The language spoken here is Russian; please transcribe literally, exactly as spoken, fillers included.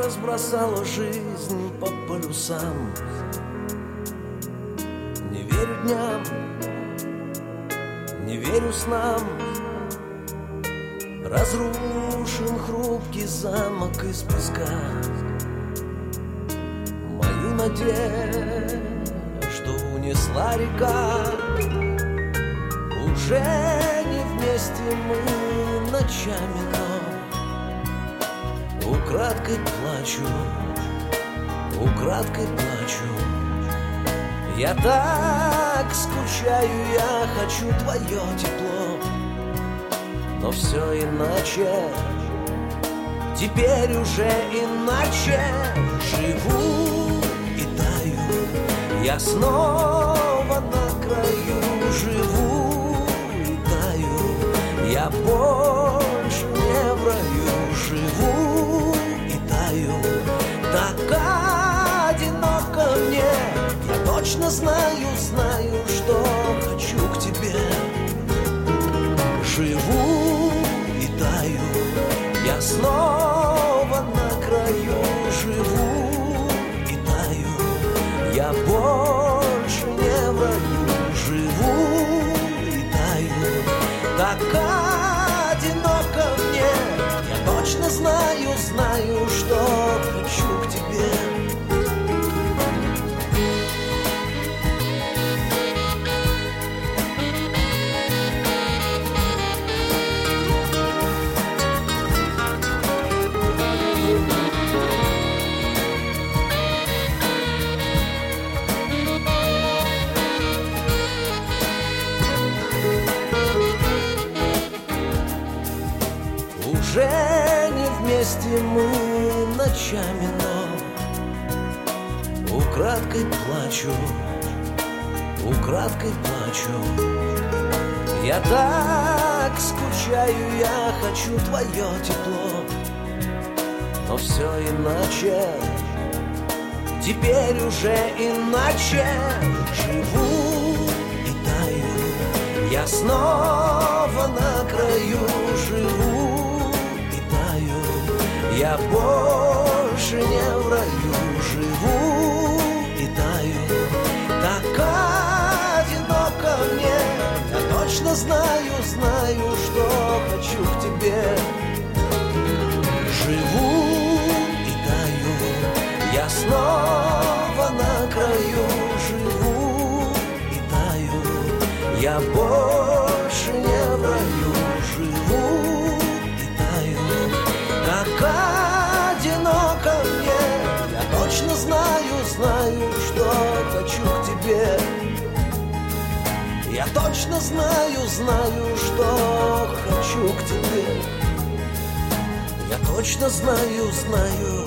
разбросала жизнь по полюсам. Не верю дням, не верю снам. Разрушен хрупкий замок из песка. Мою надежду унесла река. Уже не вместе мы ночами, но украдкой плачу, украдкой плачу. Я так скучаю, я хочу твое тепло. Но все иначе, теперь уже иначе. Живу и таю, я снова на краю. Живу и таю, я больше не в раю. Живу и таю, так одиноко мне. Я точно знаю, знаю, что хочу к тебе. Живу и таю, я снова на краю. Живу и таю, я больше не в раю. Живу и таю, так одиноко мне. Я точно знаю, знаю, что хочу к тебе. Уже не вместе мы ночами, но украдкой плачу, украдкой плачу. Я так скучаю, я хочу твое тепло. Но все иначе, теперь уже иначе. Живу и таю, я снова на краю. Живу, я больше не в раю. Живу и таю, так одиноко мне. Я точно знаю, знаю, что хочу к тебе. Живу и таю, я снова на краю. Живу и таю, я больше не в раю. Живу и таю, так одиноко мне. Я точно знаю, знаю, что хочу к тебе. Я точно знаю, знаю, что хочу к тебе. Я точно знаю, знаю,